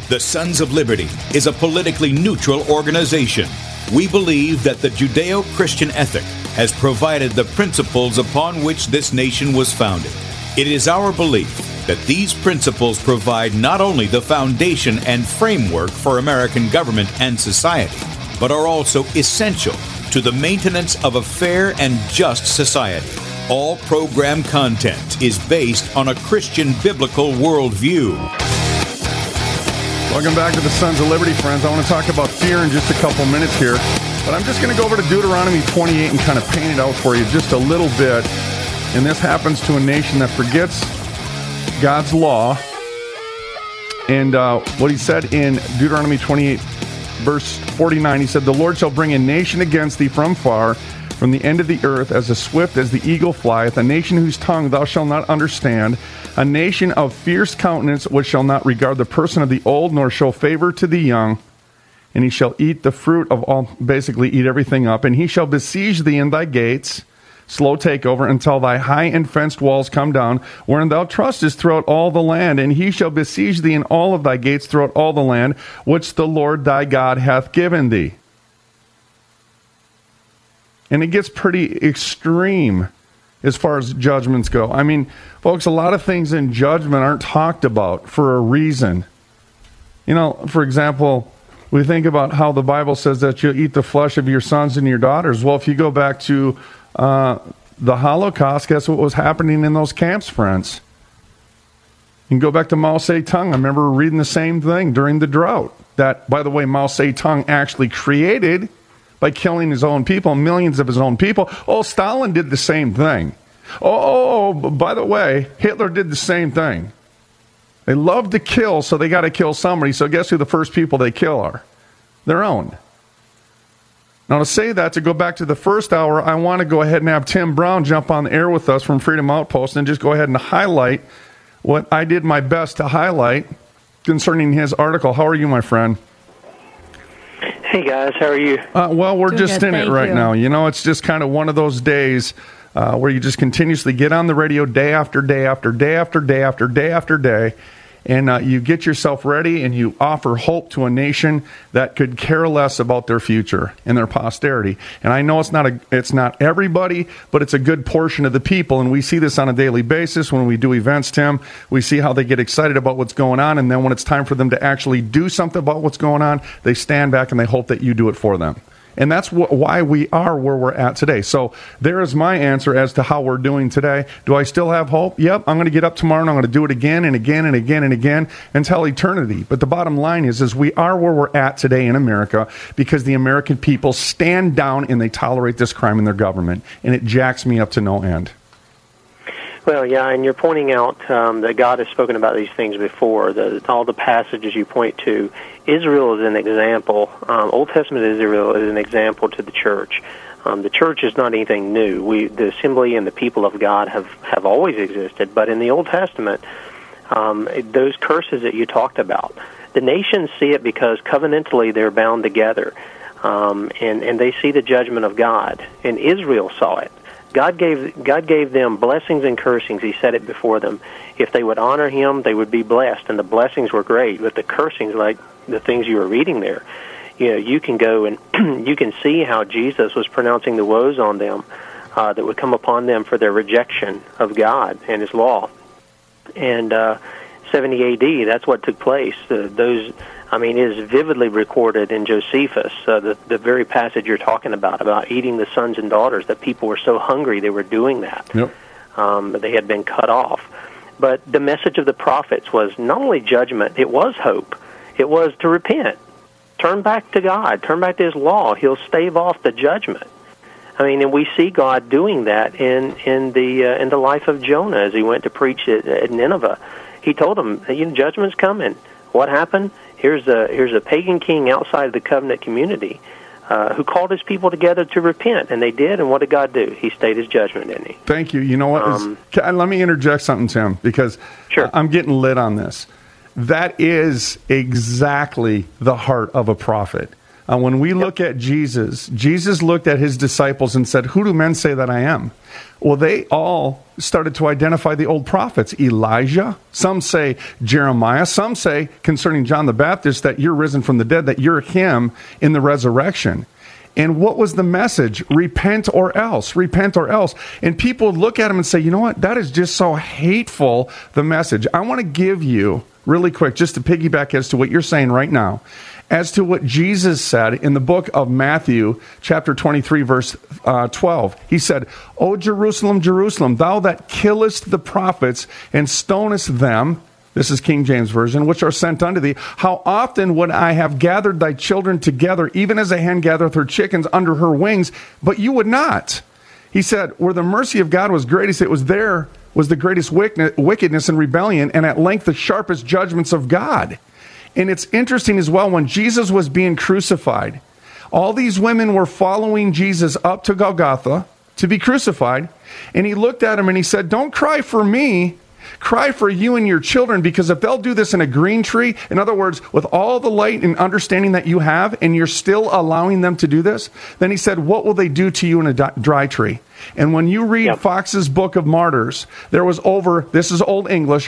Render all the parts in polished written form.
The Sons of Liberty is a politically neutral organization. We believe that the Judeo-Christian ethic has provided the principles upon which this nation was founded. It is our belief that these principles provide not only the foundation and framework for American government and society, but are also essential to the maintenance of a fair and just society. All program content is based on a Christian biblical worldview. Welcome back to the Sons of Liberty, friends. I want to talk about fear in just a couple minutes here, but I'm just going to go over to Deuteronomy 28 and kind of paint it out for you just a little bit. And this happens to a nation that forgets God's law. And what he said in Deuteronomy 28, verse 49, he said, "The Lord shall bring a nation against thee from far, from the end of the earth, as swift as the eagle flieth, a nation whose tongue thou shalt not understand, a nation of fierce countenance, which shall not regard the person of the old, nor show favor to the young. And he shall eat the fruit of all," basically eat everything up, "and he shall besiege thee in thy gates," slow takeover, "until thy high and fenced walls come down, wherein thou trustest throughout all the land. And he shall besiege thee in all of thy gates throughout all the land, which the Lord thy God hath given thee." And it gets pretty extreme as far as judgments go. I mean, folks, a lot of things in judgment aren't talked about for a reason. You know, for example, we think about how the Bible says that you'll eat the flesh of your sons and your daughters. Well, if you go back to the Holocaust, guess what was happening in those camps, friends? You can go back to Mao Zedong. I remember reading the same thing during the drought. That, by the way, Mao Zedong actually created by killing his own people, millions of his own people. Oh, Stalin did the same thing. Oh, by the way, Hitler did the same thing. They love to kill, so they got to kill somebody. So guess who the first people they kill are? Their own. Now, to say that, to go back to the first hour, I want to go ahead and have Tim Brown jump on the air with us from Freedom Outpost and just go ahead and highlight what I did my best to highlight concerning his article. How are you, my friend? Hey, guys. How are you? Well, we're Doing just good, in it thank right you. now. You know, it's just kind of one of those days where you just continuously get on the radio day after day after day after day after day after day, and you get yourself ready and you offer hope to a nation that could care less about their future and their posterity. And I know it's not everybody, but it's a good portion of the people, and we see this on a daily basis when we do events, Tim. We see how they get excited about what's going on, and then when it's time for them to actually do something about what's going on, they stand back and they hope that you do it for them. And that's why we are where we're at today. So there is my answer as to how we're doing today. Do I still have hope? Yep. I'm going to get up tomorrow and I'm going to do it again and again and again and again until eternity. But the bottom line is we are where we're at today in America because the American people stand down and they tolerate this crime in their government. And it jacks me up to no end. Well, yeah, and you're pointing out that God has spoken about these things before. All the passages you point to, Israel is an example. Old Testament Israel is an example to the church. The church is not anything new. The assembly and the people of God have always existed. But in the Old Testament, those curses that you talked about, the nations see it because covenantally they're bound together, and they see the judgment of God. And Israel saw it. God gave them blessings and cursings. He said it before them. If they would honor Him, they would be blessed, and the blessings were great. But the cursings, like the things you were reading there, you can go and you can see how Jesus was pronouncing the woes on them that would come upon them for their rejection of God and His law. And 70 A.D., that's what took place. It is vividly recorded in Josephus, the very passage you're talking about eating the sons and daughters, that people were so hungry they were doing that. Yep. They had been cut off. But the message of the prophets was not only judgment, it was hope. It was to repent. Turn back to God. Turn back to His law. He'll stave off the judgment. And we see God doing that in the life of Jonah as he went to preach at Nineveh. He told them, judgment's coming. What happened? Here's a pagan king outside the covenant community who called his people together to repent, and they did. And what did God do? He stayed His judgment, didn't He? Thank you. You know what? Let me interject something, Tim, because Sure. I'm getting lit on this. That is exactly the heart of a prophet. When we look at Jesus looked at his disciples and said, "Who do men say that I am?" Well, they all started to identify the old prophets. Elijah, some say Jeremiah, some say concerning John the Baptist that you're risen from the dead, that you're him in the resurrection. And what was the message? Repent or else. Repent or else. And people would look at him and say, you know what? That is just so hateful, the message. I want to give you, really quick, just to piggyback as to what you're saying right now, as to what Jesus said in the book of Matthew, chapter 23, verse 12. He said, O Jerusalem, Jerusalem, thou that killest the prophets and stonest them, this is King James Version, which are sent unto thee, how often would I have gathered thy children together, even as a hen gathereth her chickens under her wings, but you would not. He said, where the mercy of God was greatest, it was there was the greatest wickedness and rebellion, and at length the sharpest judgments of God. And it's interesting as well, when Jesus was being crucified, all these women were following Jesus up to Golgotha to be crucified, and he looked at them and he said, don't cry for me, cry for you and your children, because if they'll do this in a green tree, in other words, with all the light and understanding that you have, and you're still allowing them to do this, then he said, what will they do to you in a dry tree? And when you read Fox's Book of Martyrs, there was over, this is Old English,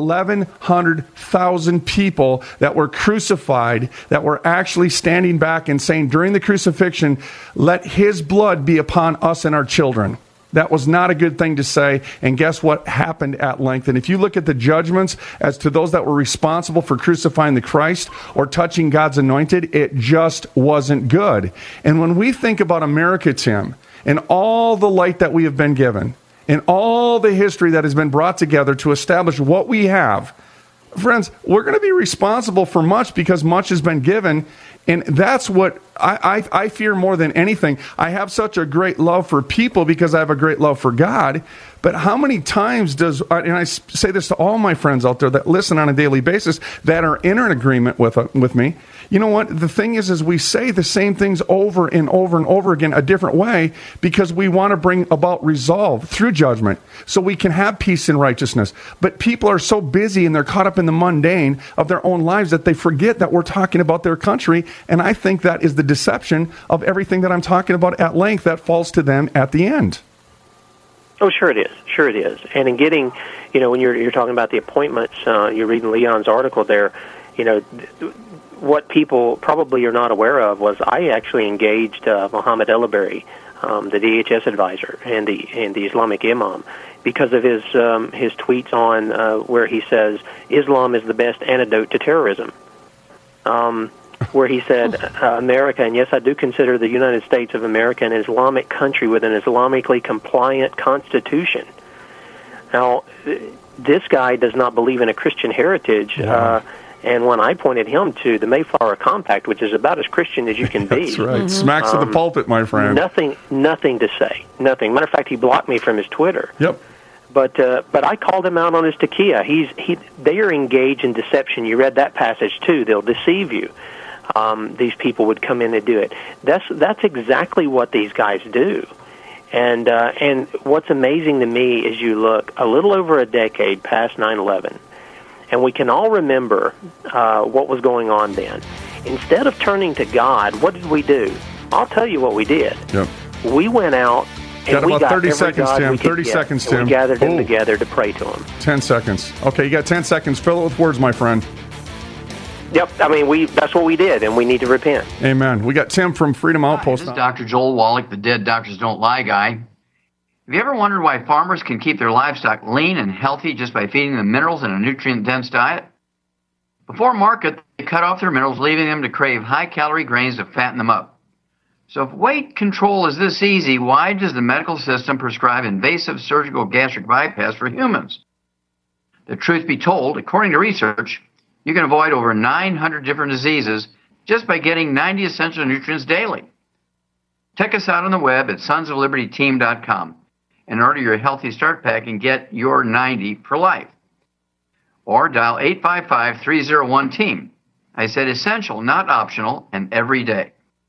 1,100,000 people that were crucified, that were actually standing back and saying during the crucifixion, let his blood be upon us and our children. That was not a good thing to say, and guess what happened at length? And if you look at the judgments as to those that were responsible for crucifying the Christ or touching God's anointed, it just wasn't good. And when we think about America, Tim, and all the light that we have been given, and all the history that has been brought together to establish what we have, friends, we're going to be responsible for much because much has been given. And that's what I fear more than anything. I have such a great love for people because I have a great love for God. But how many times does, and I say this to all my friends out there that listen on a daily basis that are in an agreement with me, you know what? The thing is we say the same things over and over and over again a different way because we want to bring about resolve through judgment so we can have peace and righteousness. But people are so busy and they're caught up in the mundane of their own lives that they forget that we're talking about their country. And I think that is the deception of everything that I'm talking about at length that falls to them at the end. Oh, sure it is. Sure it is. And in getting, when you're talking about the appointments, you're reading Leon's article there, what people probably are not aware of was I actually engaged Mohammed Elleberry, the DHS advisor and the Islamic imam, because of his tweets on where he says Islam is the best antidote to terrorism. Where he said, America, and yes, I do consider the United States of America an Islamic country with an Islamically compliant constitution. Now, this guy does not believe in a Christian heritage, and when I pointed him to the Mayflower Compact, which is about as Christian as you can be. That's right. Smacks to the pulpit, my friend. Nothing to say. Nothing. Matter of fact, he blocked me from his Twitter. Yep. But I called him out on his taqiyya. They are engaged in deception. You read that passage too. They'll deceive you. These people would come in and do it. That's exactly what these guys do. And what's amazing to me is you look a little over a decade past 9/11, and we can all remember what was going on then. Instead of turning to God, what did we do? I'll tell you what we did. Yep. We went out and we got 30 seconds, Tim. 30 seconds, Tim. We gathered them together to pray to him. 10 seconds. Okay, you got 10 seconds. Fill it with words, my friend. Yep, I mean, that's what we did, and we need to repent. Amen. We got Tim from Freedom Outpost. Hi, this is Dr. Joel Wallach, the Dead Doctors Don't Lie guy. Have you ever wondered why farmers can keep their livestock lean and healthy just by feeding them minerals in a nutrient-dense diet? Before market, they cut off their minerals, leaving them to crave high-calorie grains to fatten them up. So if weight control is this easy, why does the medical system prescribe invasive surgical gastric bypass for humans? The truth be told, according to research, you can avoid over 900 different diseases just by getting 90 essential nutrients daily. Check us out on the web at sonsoflibertyteam.com and order your Healthy Start Pack and get your 90 for life. Or dial 855-301-TEAM. I said essential, not optional, and every day.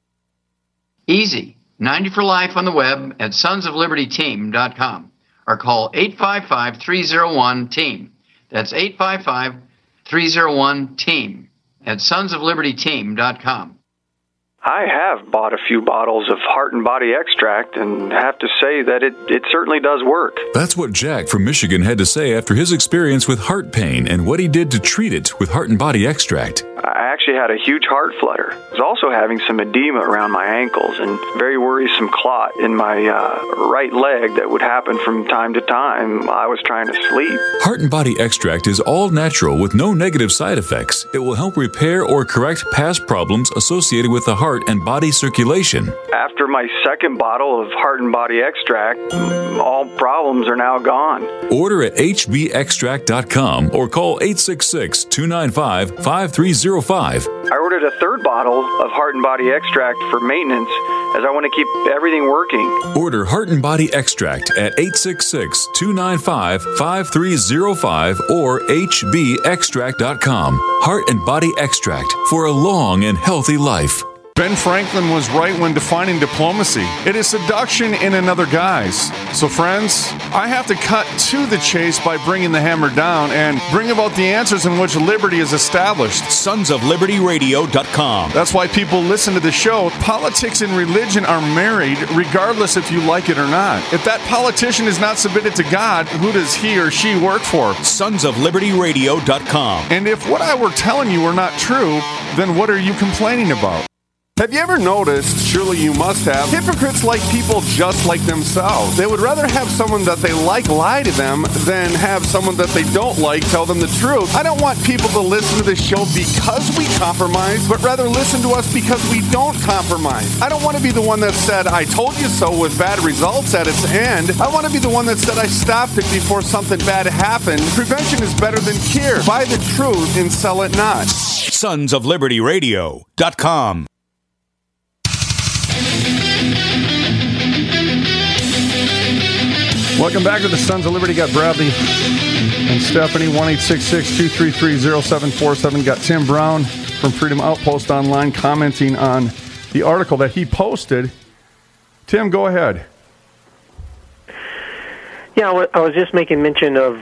Easy. 90 for life on the web at sonsoflibertyteam.com or call 855-301-TEAM. That's 855-301-TEAM at sonsoflibertyteam.com. I have bought a few bottles of Heart and Body Extract and have to say that it certainly does work. That's what Jack from Michigan had to say after his experience with heart pain and what he did to treat it with Heart and Body Extract. I actually had a huge heart flutter. I was also having some edema around my ankles and very worrisome clot in my right leg that would happen from time to time while I was trying to sleep. Heart and Body Extract is all natural with no negative side effects. It will help repair or correct past problems associated with the heart and body circulation. After my second bottle of Heart and Body Extract, all problems are now gone. Order at hbextract.com or call 866-295-5305. I ordered a third bottle of Heart and Body Extract for maintenance as I want to keep everything working. Order Heart and Body Extract at 866-295-5305 or hbextract.com. Heart and Body Extract for a long and healthy life. Ben Franklin was right when defining diplomacy. It is seduction in another guise. So friends, I have to cut to the chase by bringing the hammer down and bring about the answers in which liberty is established. SonsOfLibertyRadio.com. That's why people listen to the show. Politics and religion are married regardless if you like it or not. If that politician is not submitted to God, who does he or she work for? SonsOfLibertyRadio.com. And if what I were telling you were not true, then what are you complaining about? Have you ever noticed, surely you must have, hypocrites like people just like themselves? They would rather have someone that they like lie to them than have someone that they don't like tell them the truth. I don't want people to listen to this show because we compromise, but rather listen to us because we don't compromise. I don't want to be the one that said, I told you so with bad results at its end. I want to be the one that said, I stopped it before something bad happened. Prevention is better than cure. Buy the truth and sell it not. SonsOfLibertyRadio.com. Welcome back to the Sons of Liberty. Got Bradley and Stephanie, 1-866-233-0747. Got Tim Brown from Freedom Outpost Online commenting on the article that he posted. Tim, go ahead. Yeah, I was just making mention of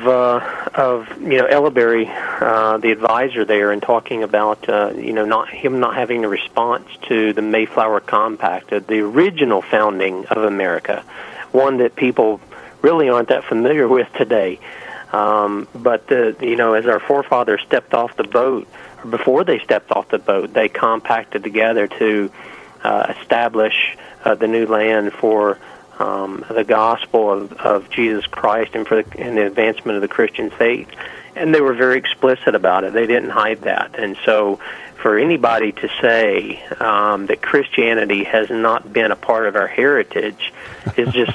Elleberry, the advisor there, and talking about not having a response to the Mayflower Compact, the original founding of America, one that people really aren't that familiar with today. But as our forefathers stepped off the boat, or before they stepped off the boat, they compacted together to establish the new land for the gospel of Jesus Christ and for the advancement of the Christian faith. And they were very explicit about it. They didn't hide that. And so for anybody to say that Christianity has not been a part of our heritage is just...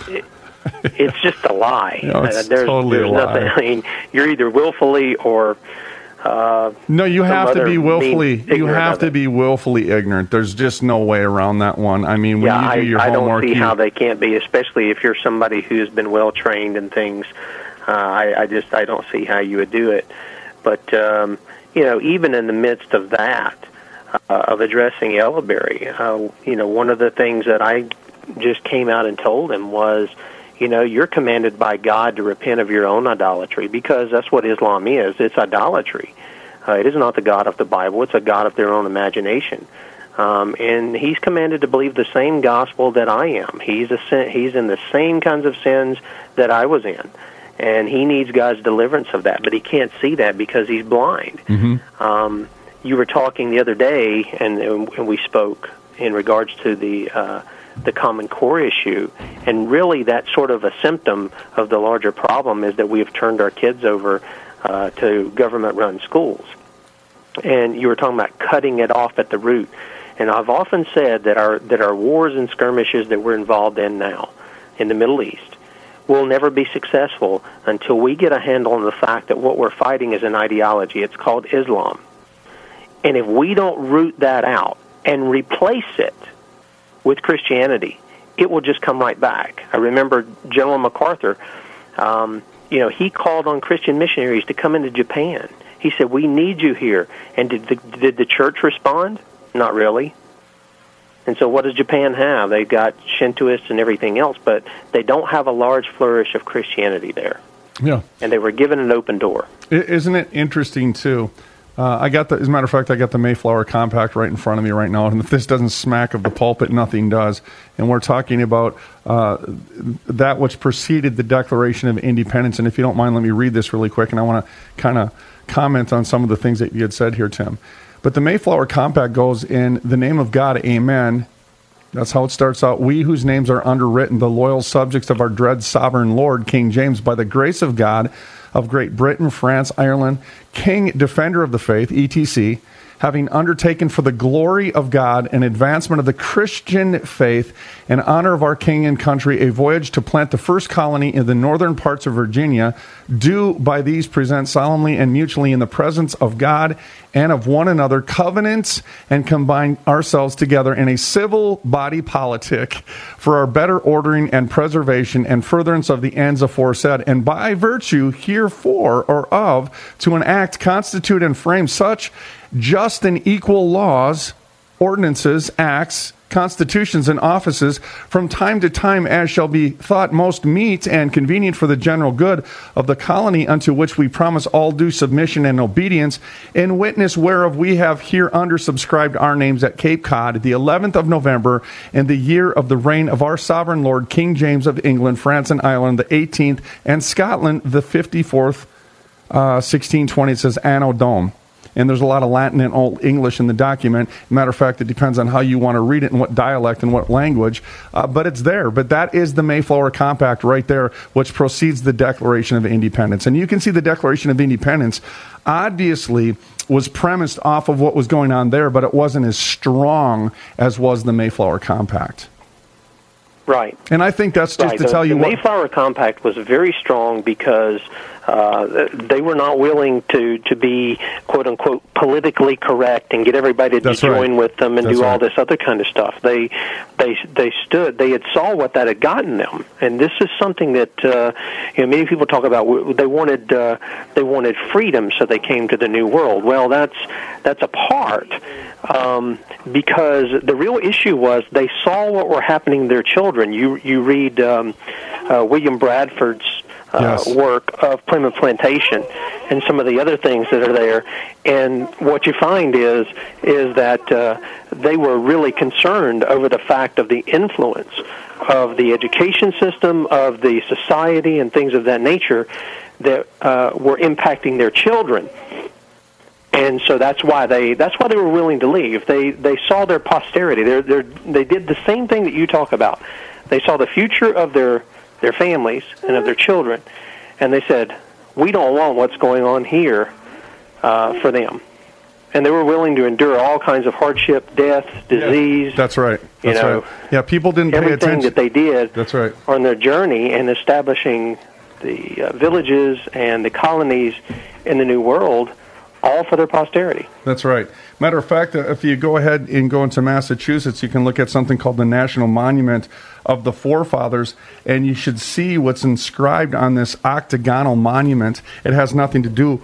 It's just a lie. It's totally a lie. Nothing. I mean, you're either willfully or no. You have to be willfully. You have to be willfully ignorant. There's just no way around that one. I mean, when you do your homework, I don't see how they can't be, especially if you're somebody who's been well trained in things. I don't see how you would do it. But even in the midst of that, of addressing Elleberry, one of the things that I just came out and told him was, you're commanded by God to repent of your own idolatry, because that's what Islam is. It's idolatry. It is not the God of the Bible. It's a God of their own imagination. And he's commanded to believe the same gospel that I am. He's in the same kinds of sins that I was in. And he needs God's deliverance of that, but he can't see that because he's blind. Mm-hmm. You were talking the other day, and we spoke in regards to the Common Core issue, and really that's sort of a symptom of the larger problem is that we have turned our kids over to government-run schools. And you were talking about cutting it off at the root. And I've often said that our wars and skirmishes that we're involved in now in the Middle East will never be successful until we get a handle on the fact that what we're fighting is an ideology. It's called Islam. And if we don't root that out and replace it with Christianity, it will just come right back. I remember General MacArthur, he called on Christian missionaries to come into Japan. He said, we need you here. And did the church respond? Not really. And so what does Japan have? They've got Shintoists and everything else, but they don't have a large flourish of Christianity there. Yeah. And they were given an open door. Isn't it interesting, too? as a matter of fact, I got the Mayflower Compact right in front of me right now, and if this doesn't smack of the pulpit, nothing does. And we're talking about that which preceded the Declaration of Independence. And if you don't mind, let me read this really quick, and I want to kind of comment on some of the things that you had said here, Tim. But the Mayflower Compact goes, in the name of God, amen. That's how it starts out. We whose names are underwritten, the loyal subjects of our dread sovereign Lord, King James, by the grace of God, of Great Britain, France, Ireland, King, Defender of the Faith, etc., having undertaken for the glory of God and advancement of the Christian faith and honor of our king and country a voyage to plant the first colony in the northern parts of Virginia, do by these present solemnly and mutually in the presence of God and of one another covenants and combine ourselves together in a civil body politic for our better ordering and preservation and furtherance of the ends aforesaid, and by virtue herefore or of to enact, constitute, and frame such just and equal laws, ordinances, acts, constitutions, and offices from time to time as shall be thought most meet and convenient for the general good of the colony, unto which we promise all due submission and obedience, in witness whereof we have hereunder subscribed our names at Cape Cod, the 11th of November, in the year of the reign of our sovereign Lord, King James of England, France, and Ireland, the 18th, and Scotland, the 54th, 1620. It says Anno Dom. And there's a lot of Latin and Old English in the document. Matter of fact, it depends on how you want to read it and what dialect and what language. But it's there. But that is the Mayflower Compact right there, which precedes the Declaration of Independence. And you can see the Declaration of Independence obviously was premised off of what was going on there, but it wasn't as strong as was the Mayflower Compact. Right. And I think that's just to tell you what... The Mayflower Compact was very strong because they were not willing to be, quote-unquote, politically correct and get everybody to join with them and do all this other kind of stuff. They had saw what that had gotten them. And this is something that many people talk about. They wanted freedom, so they came to the New World. Well, that's a part. Because the real issue was they saw what were happening to their children. You read William Bradford's work of Plymouth Plantation and some of the other things that are there, and what you find is that they were really concerned over the fact of the influence of the education system, of the society, and things of that nature that were impacting their children. And so that's why they were willing to leave. They saw their posterity. They did the same thing that you talk about. They saw the future of their families and of their children, and they said, "We don't want what's going on here for them." And they were willing to endure all kinds of hardship, death, disease. Yeah, that's right. That's right. Yeah, people didn't pay attention. Everything that they did. That's right. On their journey and establishing the villages and the colonies in the New World, all for their posterity. That's right. Matter of fact, if you go ahead and go into Massachusetts, you can look at something called the National Monument of the Forefathers, and you should see what's inscribed on this octagonal monument. It has nothing to do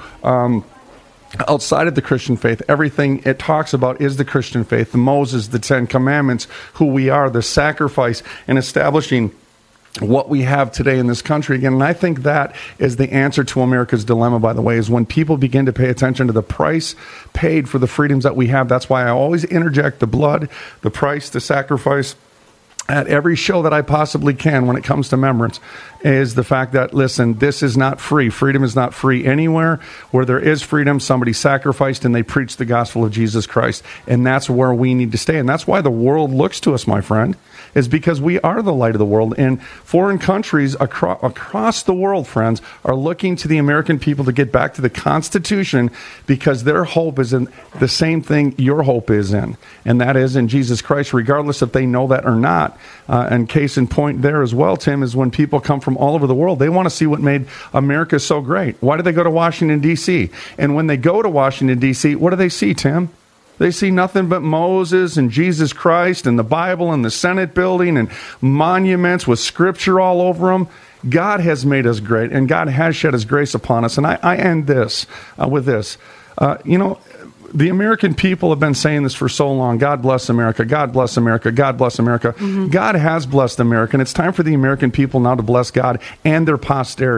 outside of the Christian faith. Everything it talks about is the Christian faith, the Moses, the Ten Commandments, who we are, the sacrifice, and establishing what we have today in this country again. And I think that is the answer to America's dilemma, by the way, is when people begin to pay attention to the price paid for the freedoms that we have. That's why I always interject the blood, the price, the sacrifice at every show that I possibly can when it comes to remembrance, is the fact that, listen, this is not free. Freedom is not free anywhere. Where there is freedom, somebody sacrificed and they preached the gospel of Jesus Christ. And that's where we need to stay. And that's why the world looks to us, my friend, is because we are the light of the world. And foreign countries across the world, friends, are looking to the American people to get back to the Constitution, because their hope is in the same thing your hope is in, and that is in Jesus Christ, regardless if they know that or not. And case in point there as well, Tim, is when people come from all over the world, they want to see what made America so great. Why do they go to Washington, D.C.? And when they go to Washington, D.C., what do they see, Tim? They see nothing but Moses and Jesus Christ and the Bible and the Senate building and monuments with scripture all over them. God has made us great, and God has shed his grace upon us. And I end this with this. The American people have been saying this for so long. God bless America. God bless America. God bless America. Mm-hmm. God has blessed America, and it's time for the American people now to bless God and their posterity.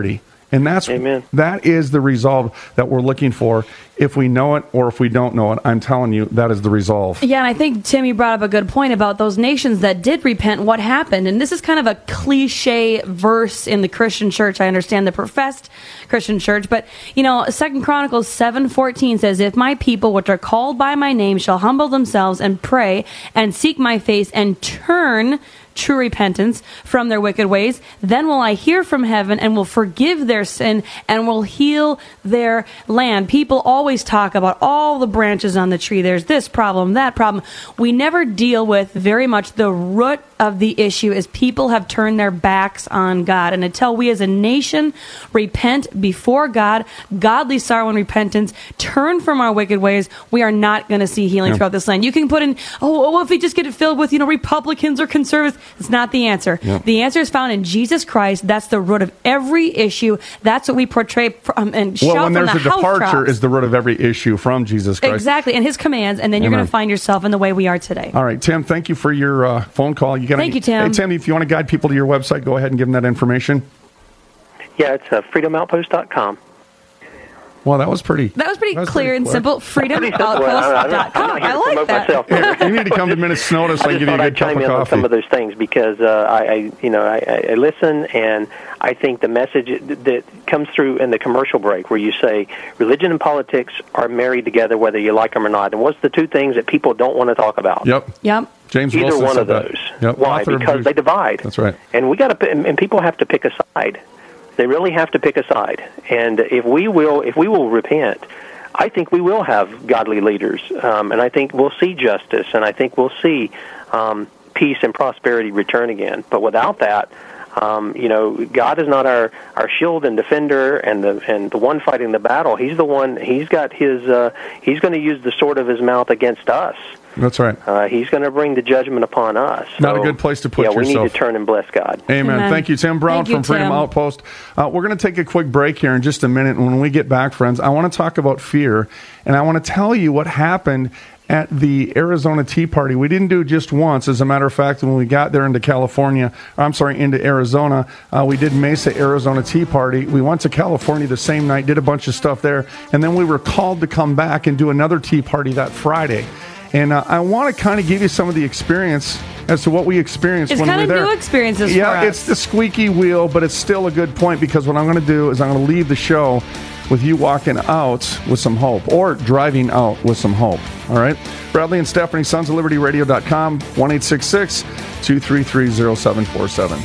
And Amen. that is the resolve that we're looking for. If we know it or if we don't know it, I'm telling you, that is the resolve. Yeah, and I think, Tim, you brought up a good point about those nations that did repent, what happened. And this is kind of a cliche verse in the Christian church. I understand the professed Christian church. But, 2 Chronicles 7:14 says, if my people, which are called by my name, shall humble themselves and pray and seek my face and turn true repentance from their wicked ways, then will I hear from heaven and will forgive their sin and will heal their land. People always talk about all the branches on the tree. There's this problem, that problem. We never deal with very much the root of the issue is people have turned their backs on God. And until we as a nation repent before God, godly sorrow and repentance, turn from our wicked ways, we are not going to see healing throughout this land. You can put in, if we just get it filled with, Republicans or conservatives, it's not the answer. Yep. The answer is found in Jesus Christ. That's the root of every issue. That's what we portray and shout from the housetops. When there's a departure is the root of every issue from Jesus Christ. Exactly, and his commands, and then you're going to find yourself in the way we are today. All right, Tim, thank you for your phone call. Thank you, Tim. Hey, Tim, if you want to guide people to your website, go ahead and give them that information. Yeah, it's freedomoutpost.com. Well, that was pretty clear and simple. Freedomoutpost.com. I like that. You need to come to Minutes Notice and give you a good cup of coffee. On some of those things because I listen, and I think the message that comes through in the commercial break where you say religion and politics are married together whether you like them or not. And what's the two things that people don't want to talk about? Yep. James Either Wilson one said of those. Yep. Why? Because they divide. That's right. And and people have to pick a side. They really have to pick a side. And if we will repent, I think we will have godly leaders, and I think we'll see justice, and I think we'll see peace and prosperity return again. But without that, God is not our shield and defender, and the one fighting the battle. He's the one. He's got his. He's going to use the sword of his mouth against us. That's right. He's going to bring the judgment upon us. Not a good place to put yourself. Yeah, we need to turn and bless God. Amen. Thank you, Tim Brown from Freedom Outpost. We're going to take a quick break here in just a minute. And when we get back, friends, I want to talk about fear. And I want to tell you what happened at the Arizona Tea Party. We didn't do it just once. As a matter of fact, when we got there into into Arizona, we did Mesa, Arizona Tea Party. We went to California the same night, did a bunch of stuff there. And then we were called to come back and do another tea party that Friday. And I want to kind of give you some of the experience as to what we experienced when we were there. It's kind of new experiences for us. Yeah, it's the squeaky wheel, but it's still a good point because what I'm going to do is I'm going to leave the show with you walking out with some hope or driving out with some hope. All right? Bradley and Stephanie, sons of liberty radio.com, 1-866-233-0747.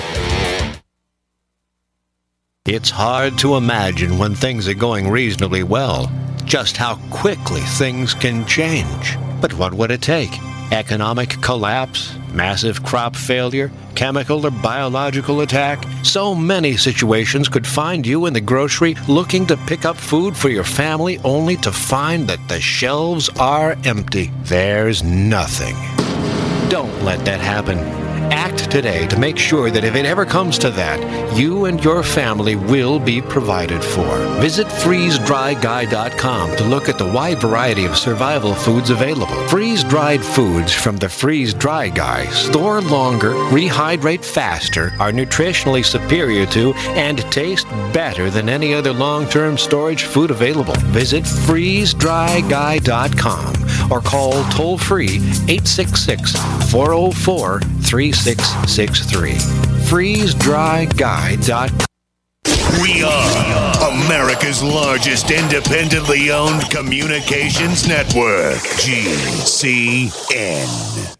It's hard to imagine when things are going reasonably well, just how quickly things can change. But what would it take? Economic collapse, massive crop failure, chemical or biological attack? So many situations could find you in the grocery looking to pick up food for your family only to find that the shelves are empty. There's nothing. Don't let that happen. Act today to make sure that if it ever comes to that, you and your family will be provided for. Visit freezedryguy.com to look at the wide variety of survival foods available. Freeze-dried foods from the Freeze Dry Guy store longer, rehydrate faster, are nutritionally superior to, and taste better than any other long-term storage food available. Visit freezedryguy.com or call toll-free 866-404-3663. FreezeDryGuy.com. We are America's largest independently owned communications network, GCN.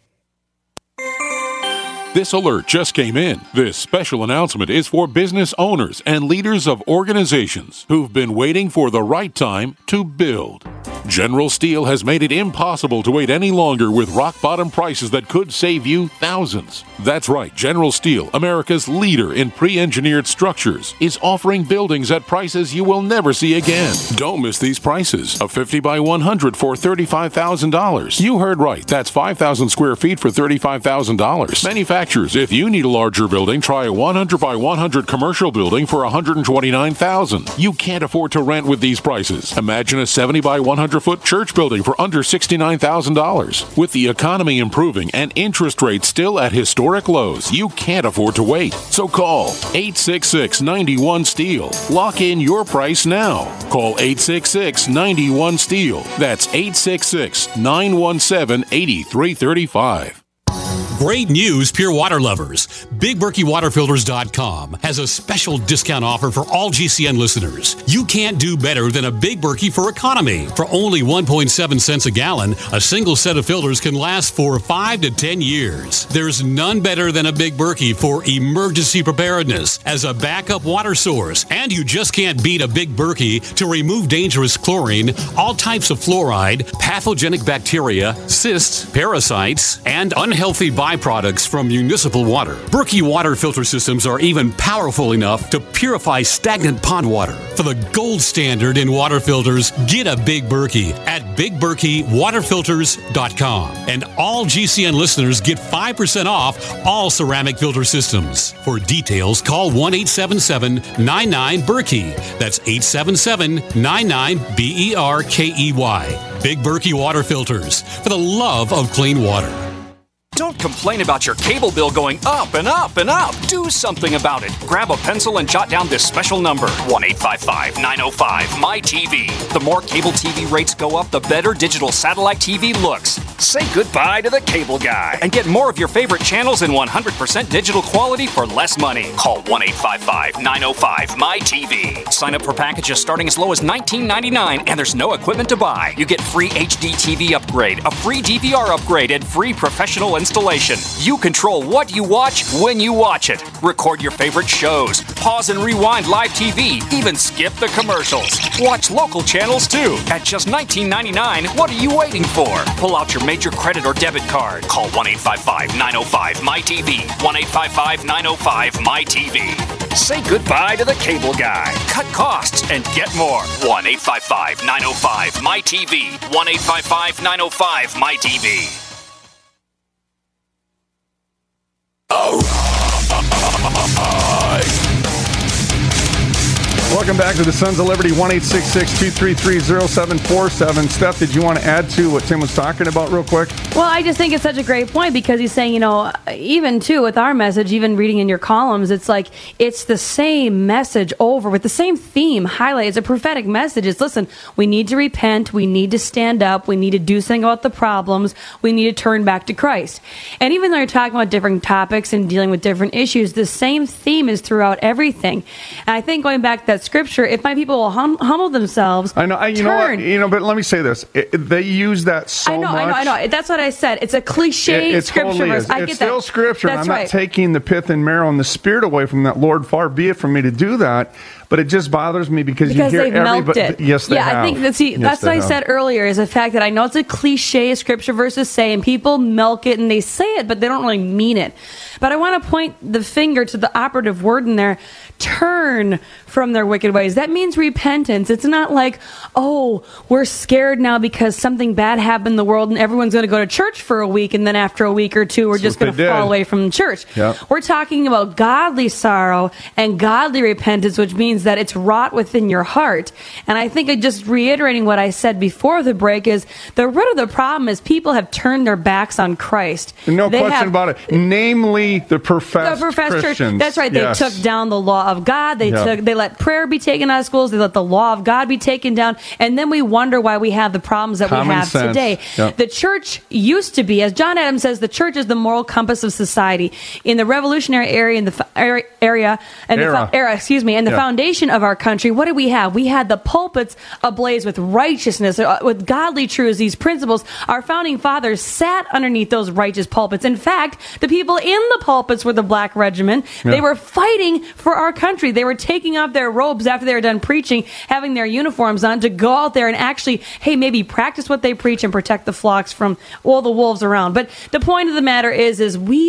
This alert just came in. This special announcement is for business owners and leaders of organizations who've been waiting for the right time to build. General Steel has made it impossible to wait any longer with rock-bottom prices that could save you thousands. That's right, General Steel, America's leader in pre-engineered structures, is offering buildings at prices you will never see again. Don't miss these prices. A 50 by 100 for $35,000. You heard right. That's 5,000 square feet for $35,000. Manufacturers, if you need a larger building, try a 100 by 100 commercial building for $129,000. You can't afford to rent with these prices. Imagine a 70 by 100 400-foot church building for under $69,000. With the economy improving and interest rates still at historic lows, you can't afford to wait. So call 866-91-STEEL. Lock in your price now. Call 866-91-STEEL. That's 866-917-8335. Great news, pure water lovers. BigBerkeyWaterFilters.com has a special discount offer for all GCN listeners. You can't do better than a Big Berkey for economy. For only 1.7 cents a gallon, a single set of filters can last for 5 to 10 years. There's none better than a Big Berkey for emergency preparedness as a backup water source. And you just can't beat a Big Berkey to remove dangerous chlorine, all types of fluoride, pathogenic bacteria, cysts, parasites, and unhealthy byproducts from municipal water. Berkey water filter systems are even powerful enough to purify stagnant pond water. For the gold standard in water filters, get a Big Berkey at BigBerkeyWaterFilters.com. And all GCN listeners get 5% off all ceramic filter systems. For details, call 1-877-99-BERKEY. That's 877-99-BERKEY. Big Berkey Water Filters, for the love of clean water. Don't complain about your cable bill going up and up and up. Do something about it. Grab a pencil and jot down this special number, 1-855-905-MY-TV. The more cable TV rates go up, the better digital satellite TV looks. Say goodbye to the cable guy and get more of your favorite channels in 100% digital quality for less money. Call 1-855-905-MY-TV. Sign up for packages starting as low as $19.99, and there's no equipment to buy. You get free HD TV upgrade, a free DVR upgrade, and free professional installation. You control what you watch when you watch it. Record your favorite shows, pause and rewind live TV, even skip the commercials. Watch local channels too. At just $19.99, what are you waiting for? Pull out your major credit or debit card. Call 1-855-905-MY-TV. 1-855-905-MY-TV. Say goodbye to the cable guy. Cut costs and get more. 1-855-905-MY-TV. 1-855-905-MY-TV. Welcome back to the Sons of Liberty, 1-866-233-0747. Steph, did you want to add to what Tim was talking about real quick? Well, I just think it's such a great point because he's saying, even too with our message, even reading in your columns, it's like it's the same message over with the same theme highlighted. It's a prophetic message. It's, listen, we need to repent. We need to stand up. We need to do something about the problems. We need to turn back to Christ. And even though you're talking about different topics and dealing with different issues, the same theme is throughout everything. And I think going back to that scripture, if my people will humble themselves, I know, you know what, but let me say this. They use that so much. I know. That's what I said. It's a cliche scripture totally verse. I get that. It's still scripture. That's I'm not taking the pith and marrow and the spirit away from that. Lord, far be it from me to do that. But it just bothers me because you hear everybody. It. Yes, they have. I think that's what I said earlier, is the fact that I know it's a cliche scripture verses say, and people milk it and they say it, but they don't really mean it. But I want to point the finger to the operative word in there. Turn from their wicked ways. That means repentance. It's not like, oh, we're scared now because something bad happened in the world and everyone's going to go to church for a week, and then after a week or two we're just going to fall away from church. Yep. We're talking about godly sorrow and godly repentance, which means that it's wrought within your heart. And I think just reiterating what I said before the break is the root of the problem is people have turned their backs on Christ. No question about it. Namely, the professed Christians. Church. That's right. They took down the law of God. They let prayer be taken out of schools. They let the law of God be taken down. And then we wonder why we have the problems that we have today. Yep. The church used to be, as John Adams says, the church is the moral compass of society. In the revolutionary era, the foundation of our country, what did we have? We had the pulpits ablaze with righteousness, with godly truths, these principles. Our founding fathers sat underneath those righteous pulpits. In fact, the people in the pulpits were the Black Regiment. Yeah. They were fighting for our country. They were taking off their robes after they were done preaching, having their uniforms on to go out there and actually, maybe practice what they preach and protect the flocks from all the wolves around. But the point of the matter is we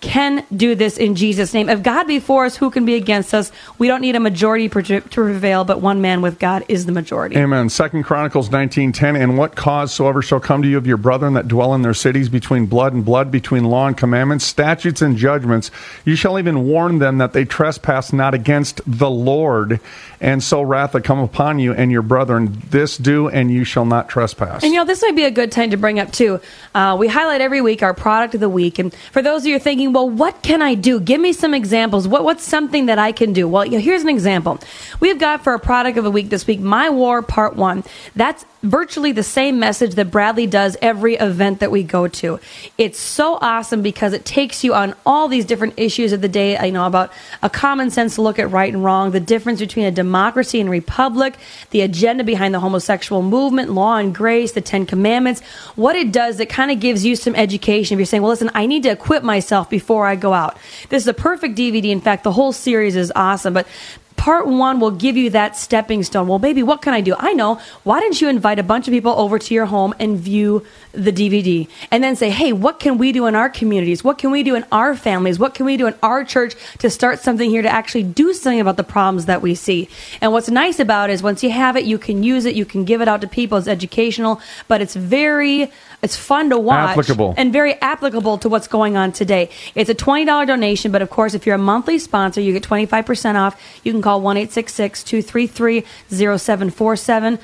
can do this in Jesus' name. If God be for us, who can be against us? We don't need a majority to prevail, but one man with God is the majority. Amen. 2 Chronicles 19:10, and what cause soever shall come to you of your brethren that dwell in their cities between blood and blood, between law and commandments, statutes and judgments, you shall even warn them that they trespass not against the Lord, and so wrath will come upon you and your brethren. This do, and you shall not trespass. And this might be a good time to bring up too. We highlight every week our product of the week, and for those of you who are thinking, well, what can I do? Give me some examples. What's something that I can do? Well, here's an example. We've got for a product of the week this week, My War Part 1. That's virtually the same message that Bradley does every event that we go to. It's so awesome because it takes you on all these different issues of the day, about a common sense look at right and wrong, the difference between a democracy and republic, the agenda behind the homosexual movement, law and grace, the 10 Commandments. What it does, it kind of gives you some education. If you're saying, well, listen, I need to equip myself before I go out. This is a perfect DVD. In fact, the whole series is awesome, but Part 1 will give you that stepping stone. Well, baby, what can I do? I know. Why don't you invite a bunch of people over to your home and view the DVD? And then say, hey, what can we do in our communities? What can we do in our families? What can we do in our church to start something here to actually do something about the problems that we see? And what's nice about it is once you have it, you can use it. You can give it out to people. It's educational, but it's fun to watch. Applicable. And very applicable to what's going on today. It's a $20 donation, but of course, if you're a monthly sponsor, you get 25% off. You can call 1-866-233-0747,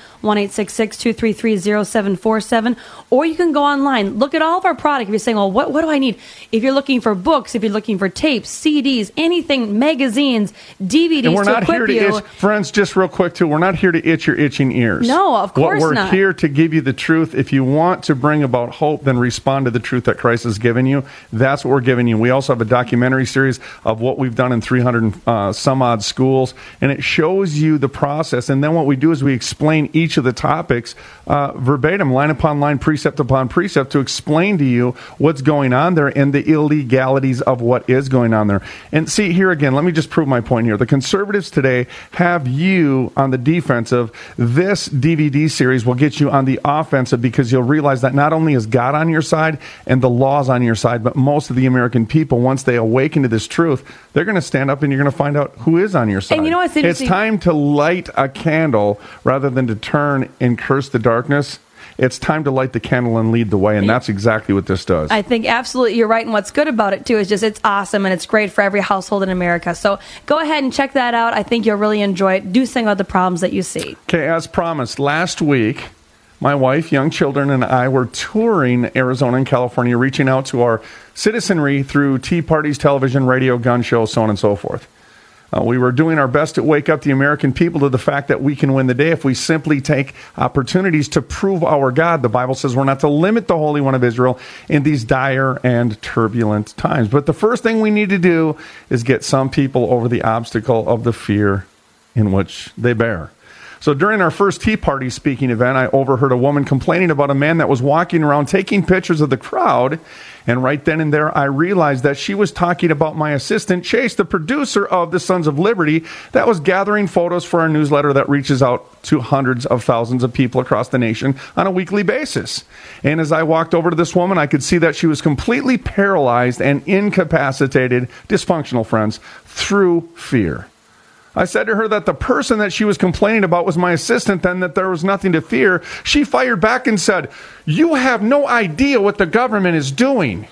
1-866-233-0747, or you can go online. Look at all of our product. If you're saying, well, what do I need? If you're looking for books, if you're looking for tapes, CDs, anything, magazines, DVDs and we're to not equip here to you. itch, friends, just real quick too, we're not here to itch your itching ears. No, of course We're not. here to give you the truth. If you want to bring about hope, then respond to the truth that Christ has given you. That's what we're giving you. We also have a documentary series of what we've done in 300 some odd schools, and it shows you the process. And then what we do is we explain each of the topics verbatim, line upon line, precept upon precept, to explain to you what's going on there and the illegalities of what is going on there. And see, here again, let me just prove my point here. The conservatives today have you on the defensive. This DVD series will get you on the offensive, because you'll realize that not only is God on your side and the law's on your side, but most of the American people, once they awaken to this truth, they're going to stand up and you're going to find out who is on your side. And you know what's interesting? It's time to light a candle rather than to turn and curse the darkness. It's time to light the candle and lead the way, and that's exactly what this does. I think absolutely you're right, and what's good about it, too, is just it's awesome, and it's great for every household in America. So go ahead and check that out. I think you'll really enjoy it. Do something about the problems that you see. Okay, as promised, last week, my wife, young children, and I were touring Arizona and California, reaching out to our citizenry through tea parties, television, radio, gun shows, so on and so forth. We were doing our best to wake up the American people to the fact that we can win the day if we simply take opportunities to prove our God. The Bible says we're not to limit the Holy One of Israel in these dire and turbulent times. But the first thing we need to do is get some people over the obstacle of the fear in which they bear. So during our first Tea Party speaking event, I overheard a woman complaining about a man that was walking around taking pictures of the crowd. And right then and there, I realized that she was talking about my assistant, Chase, the producer of the Sons of Liberty, that was gathering photos for our newsletter that reaches out to hundreds of thousands of people across the nation on a weekly basis. And as I walked over to this woman, I could see that she was completely paralyzed and incapacitated, dysfunctional, friends, through fear. I said to her that the person that she was complaining about was my assistant, and that there was nothing to fear. She fired back and said, "You have no idea what the government is doing."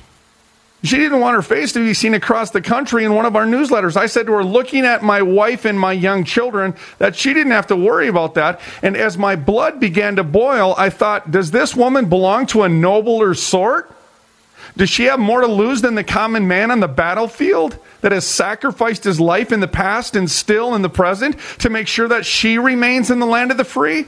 She didn't want her face to be seen across the country in one of our newsletters. I said to her, looking at my wife and my young children, that she didn't have to worry about that. And as my blood began to boil, I thought, does this woman belong to a nobler sort? Does she have more to lose than the common man on the battlefield that has sacrificed his life in the past and still in the present to make sure that she remains in the land of the free?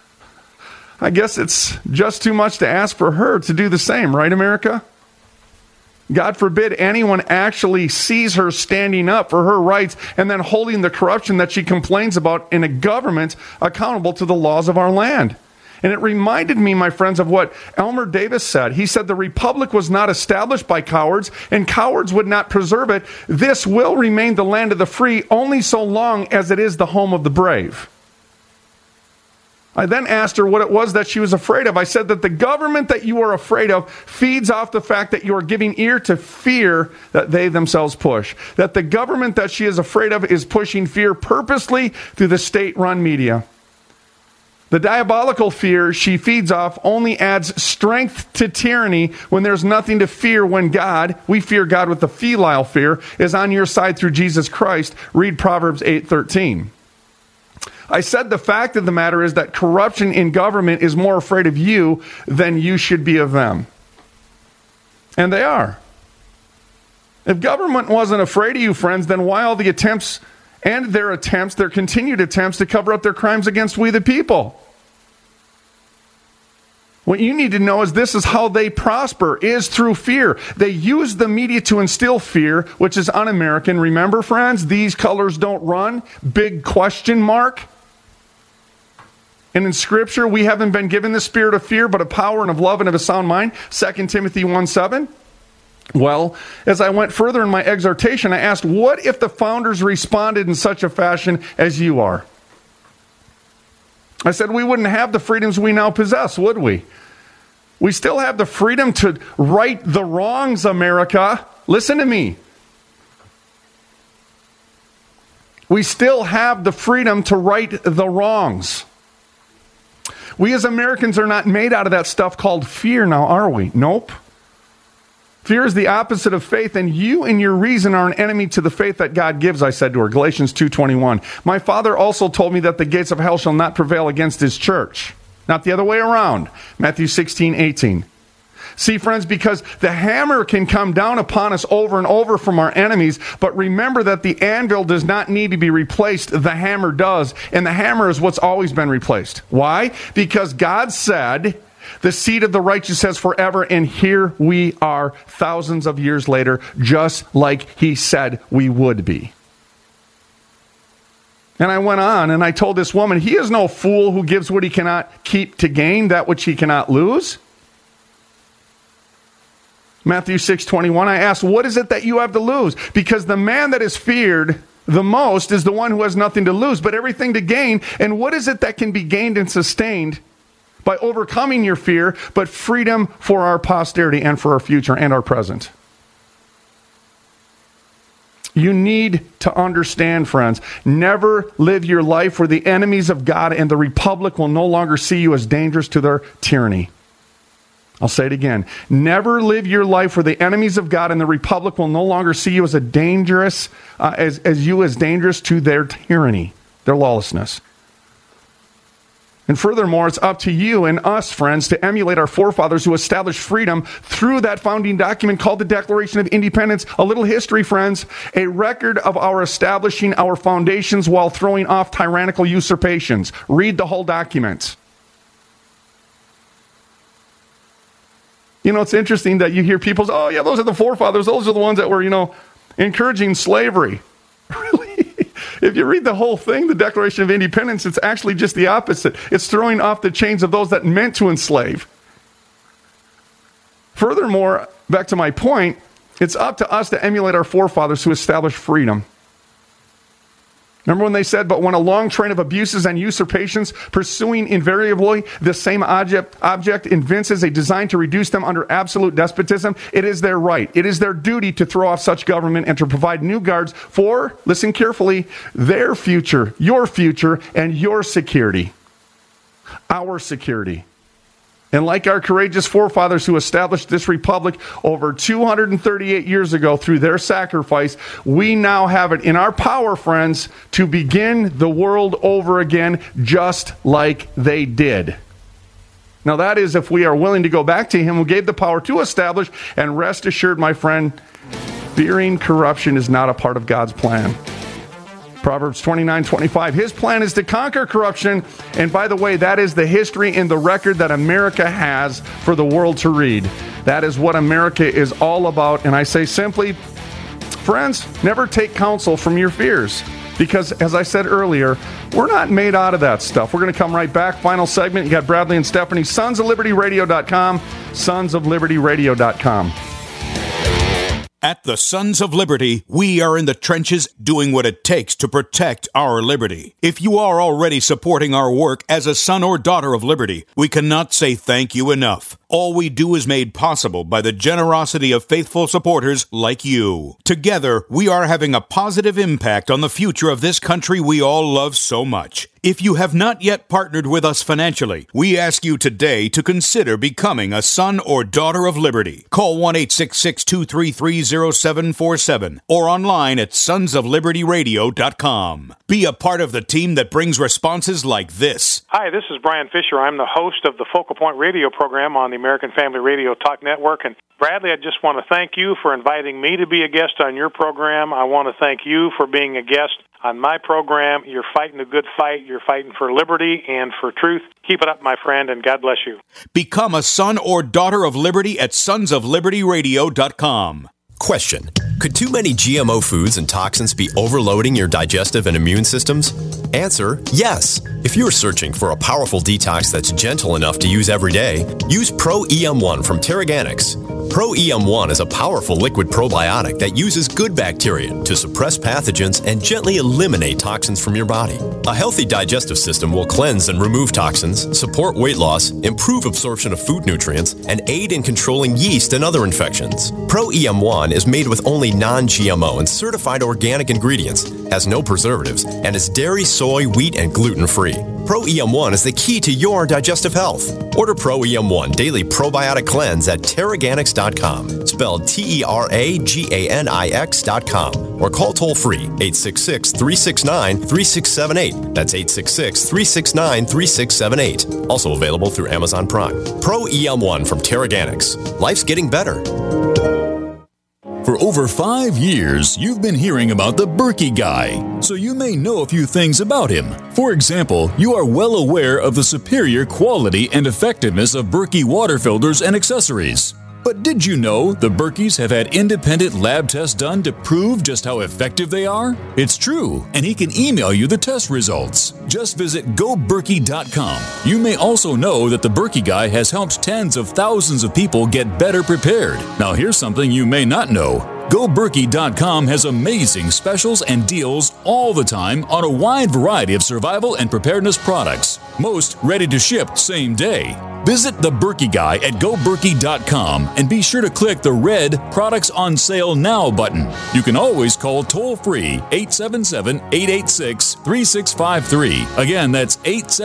I guess it's just too much to ask for her to do the same, right, America? God forbid anyone actually sees her standing up for her rights and then holding the corruption that she complains about in a government accountable to the laws of our land. And it reminded me, my friends, of what Elmer Davis said. He said the republic was not established by cowards, and cowards would not preserve it. This will remain the land of the free only so long as it is the home of the brave. I then asked her what it was that she was afraid of. I said that the government that you are afraid of feeds off the fact that you are giving ear to fear that they themselves push. That the government that she is afraid of is pushing fear purposely through the state-run media. The diabolical fear she feeds off only adds strength to tyranny when there's nothing to fear when God, we fear God with the filial fear, is on your side through Jesus Christ. Read Proverbs 8:13. I said the fact of the matter is that corruption in government is more afraid of you than you should be of them. And they are. If government wasn't afraid of you, friends, then why all the attempts and their continued attempts to cover up their crimes against we the people? What you need to know is this is how they prosper, is through fear. They use the media to instill fear, which is un-American. Remember, friends, these colors don't run. Big question mark. And in Scripture, we haven't been given the spirit of fear, but of power and of love and of a sound mind. 2 Timothy 1:7. Well, as I went further in my exhortation, I asked, what if the founders responded in such a fashion as you are? I said, we wouldn't have the freedoms we now possess, would we? We still have the freedom to right the wrongs, America. Listen to me. We still have the freedom to right the wrongs. We as Americans are not made out of that stuff called fear now, are we? Nope. Fear is the opposite of faith, and you and your reason are an enemy to the faith that God gives, I said to her. Galatians 2:21. My Father also told me that the gates of hell shall not prevail against his church. Not the other way around. Matthew 16:18. See, friends, because the hammer can come down upon us over and over from our enemies, but remember that the anvil does not need to be replaced. The hammer does, and the hammer is what's always been replaced. Why? Because God said, the seed of the righteous says forever, and here we are thousands of years later, just like he said we would be. And I went on, and I told this woman, he is no fool who gives what he cannot keep to gain that which he cannot lose. Matthew 6:21, I asked, what is it that you have to lose? Because the man that is feared the most is the one who has nothing to lose, but everything to gain. And what is it that can be gained and sustained by overcoming your fear, but freedom for our posterity and for our future and our present? You need to understand, friends, never live your life where the enemies of God and the Republic will no longer see you as dangerous to their tyranny. I'll say it again. Never live your life where the enemies of God and the Republic will no longer see you as dangerous to their tyranny, their lawlessness. And furthermore, it's up to you and us, friends, to emulate our forefathers who established freedom through that founding document called the Declaration of Independence. A little history, friends, a record of our establishing our foundations while throwing off tyrannical usurpations. Read the whole document. You know, it's interesting that you hear people say, oh, yeah, those are the forefathers. Those are the ones that were, encouraging slavery. Really? If you read the whole thing, the Declaration of Independence, it's actually just the opposite. It's throwing off the chains of those that meant to enslave. Furthermore, back to my point, it's up to us to emulate our forefathers who established freedom. Remember when they said, but when a long train of abuses and usurpations pursuing invariably the same object evinces a design to reduce them under absolute despotism, it is their right, it is their duty to throw off such government and to provide new guards for, listen carefully, their future, and your security. Our security. And like our courageous forefathers who established this republic over 238 years ago through their sacrifice, we now have it in our power, friends, to begin the world over again just like they did. Now that is if we are willing to go back to him who gave the power to establish, and rest assured, my friend, fearing corruption is not a part of God's plan. Proverbs 29:25. His plan is to conquer corruption. And by the way, that is the history and the record that America has for the world to read. That is what America is all about. And I say simply, friends, never take counsel from your fears. Because, as I said earlier, we're not made out of that stuff. We're going to come right back. Final segment. You got Bradley and Stephanie. SonsOfLibertyRadio.com. SonsOfLibertyRadio.com. At the Sons of Liberty, we are in the trenches doing what it takes to protect our liberty. If you are already supporting our work as a son or daughter of liberty, we cannot say thank you enough. All we do is made possible by the generosity of faithful supporters like you. Together, we are having a positive impact on the future of this country we all love so much. If you have not yet partnered with us financially, we ask you today to consider becoming a son or daughter of liberty. Call 1-866-233-0747 or online at sonsoflibertyradio.com. Be a part of the team that brings responses like this. Hi, this is Brian Fisher. I'm the host of the Focal Point radio program on the American Family Radio Talk Network. And Bradley, I just want to thank you for inviting me to be a guest on your program. I want to thank you for being a guest on my program. You're fighting a good fight. You're fighting for liberty and for truth. Keep it up, my friend, and God bless you. Become a son or daughter of liberty at sonsoflibertyradio.com. Question: could too many GMO foods and toxins be overloading your digestive and immune systems? Answer: yes. If you're searching for a powerful detox that's gentle enough to use every day, use Pro EM1 from Teraganix. Pro EM1 is a powerful liquid probiotic that uses good bacteria to suppress pathogens and gently eliminate toxins from your body. A healthy digestive system will cleanse and remove toxins, support weight loss, improve absorption of food nutrients, and aid in controlling yeast and other infections. Pro EM1 is made with only non-GMO and certified organic ingredients, has no preservatives, and is dairy, soy, wheat, and gluten-free. Pro EM1 is the key to your digestive health. Order Pro EM1 Daily Probiotic Cleanse at Teraganix.com, spelled Teraganix.com, or call toll-free 866-369-3678. That's 866-369-3678. Also available through Amazon Prime. Pro EM1 from Teraganix. Life's getting better. For over 5 years, you've been hearing about the Berkey Guy, so you may know a few things about him. For example, you are well aware of the superior quality and effectiveness of Berkey water filters and accessories. But did you know the Berkeys have had independent lab tests done to prove just how effective they are? It's true, and he can email you the test results. Just visit GoBerkey.com. You may also know that the Berkey Guy has helped tens of thousands of people get better prepared. Now here's something you may not know. GoBerkey.com has amazing specials and deals all the time on a wide variety of survival and preparedness products. Most ready to ship same day. Visit the Berkey Guy at GoBerkey.com and be sure to click the red Products on Sale Now button. You can always call toll-free 877-886-3653. Again, that's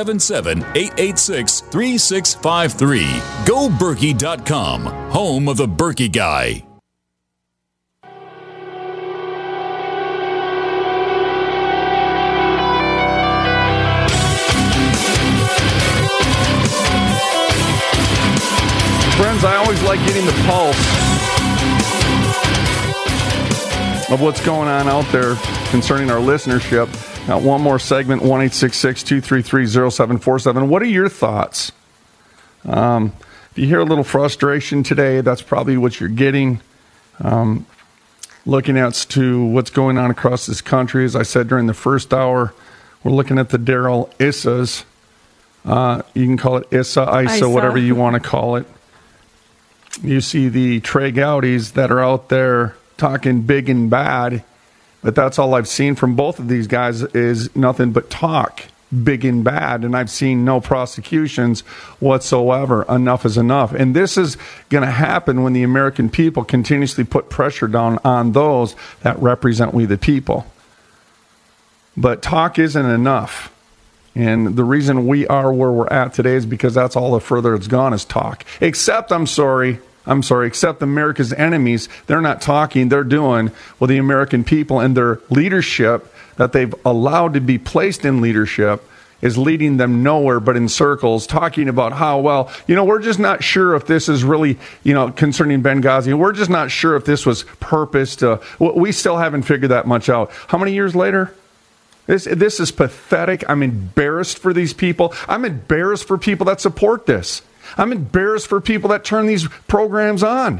877-886-3653. GoBerkey.com, home of the Berkey Guy. Friends, I always like getting the pulse of what's going on out there concerning our listenership. Now, one more segment, 1-866-233-0747. What are your thoughts? If you hear a little frustration today, that's probably what you're getting. Looking at to what's going on across this country, as I said during the first hour, we're looking at the Darrell Issas. You can call it ISA, whatever you want to call it. You see the Trey Gowdies that are out there talking big and bad, but that's all I've seen from both of these guys is nothing but talk, big and bad, and I've seen no prosecutions whatsoever. Enough is enough. And this is going to happen when the American people continuously put pressure down on those that represent we the people. But talk isn't enough. And the reason we are where we're at today is because that's all the further it's gone is talk. Except, except America's enemies, they're not talking, they're doing what the American people and their leadership that they've allowed to be placed in leadership is leading them nowhere but in circles, talking about how, well, we're just not sure if this is really, concerning Benghazi. We're just not sure if this was purposed. We still haven't figured that much out. How many years later? This is pathetic. I'm embarrassed for these people. I'm embarrassed for people that support this. I'm embarrassed for people that turn these programs on.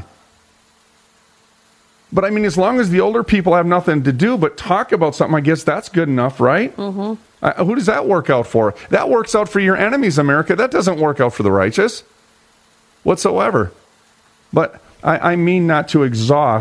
But as long as the older people have nothing to do but talk about something, I guess that's good enough, right? Mm-hmm. Who does that work out for? That works out for your enemies, America. That doesn't work out for the righteous whatsoever. But I mean not to exhaust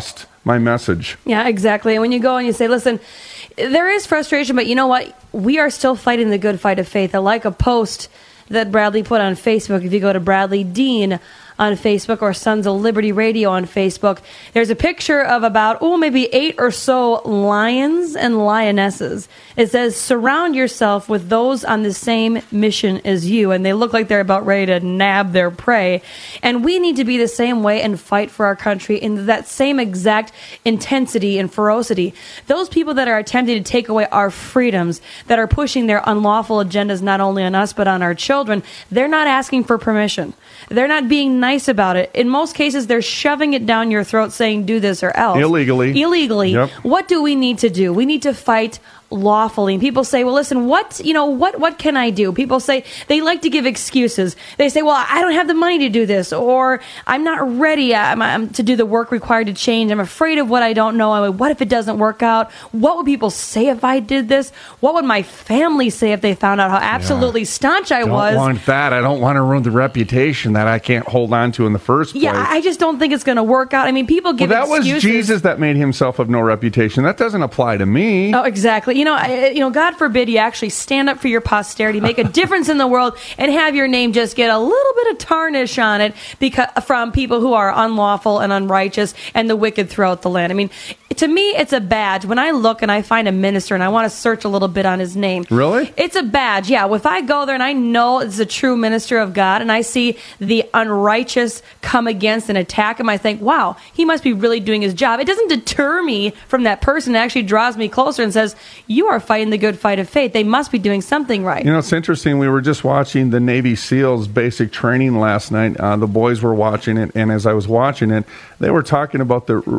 my message. Yeah, exactly. And when you go and you say, listen, there is frustration, but you know what? We are still fighting the good fight of faith. I like a post that Bradley put on Facebook. If you go to Bradley Dean on Facebook or Sons of Liberty Radio on Facebook, there's a picture of about, maybe 8 or so lions and lionesses. It says, surround yourself with those on the same mission as you. And they look like they're about ready to nab their prey. And we need to be the same way and fight for our country in that same exact intensity and ferocity. Those people that are attempting to take away our freedoms, that are pushing their unlawful agendas not only on us but on our children, they're not asking for permission. They're not being nice about it. In most cases, they're shoving it down your throat saying, do this or else. Illegally. Yep. What do we need to do? We need to fight lawfully. And people say, well, listen, what can I do? People say they like to give excuses. They say, well, I don't have the money to do this, or I'm not ready to do the work required to change. I'm afraid of what I don't know. What if it doesn't work out? What would people say if I did this? What would my family say if they found out how absolutely staunch I was? I don't want that. I don't want to ruin the reputation that I can't hold on to in the first place. Yeah, I just don't think it's going to work out. I mean, people give excuses. That was Jesus that made himself of no reputation. That doesn't apply to me. Oh, exactly. God forbid you actually stand up for your posterity, make a difference in the world, and have your name just get a little bit of tarnish on it from people who are unlawful and unrighteous and the wicked throughout the land. I mean, to me, it's a badge. When I look and I find a minister and I want to search a little bit on his name. Really? It's a badge, yeah. If I go there and I know it's a true minister of God and I see the unrighteous come against and attack him, I think, wow, he must be really doing his job. It doesn't deter me from that person. It actually draws me closer and says, you are fighting the good fight of faith. They must be doing something right. It's interesting. We were just watching the Navy SEALs basic training last night. The boys were watching it, and as I was watching it, they were talking about the